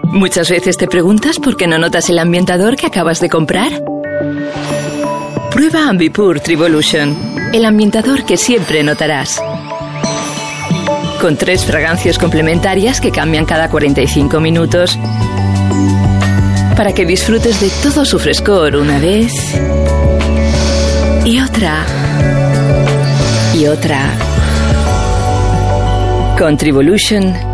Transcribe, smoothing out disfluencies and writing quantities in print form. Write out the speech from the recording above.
¿Muchas veces te preguntas por qué no notas el ambientador que acabas de comprar? Prueba Ambipur Trivolution, el ambientador que siempre notarás. Con 3 fragancias complementarias que cambian cada 45 minutos para que disfrutes de todo su frescor una vez y otra y otra. Con Trivolution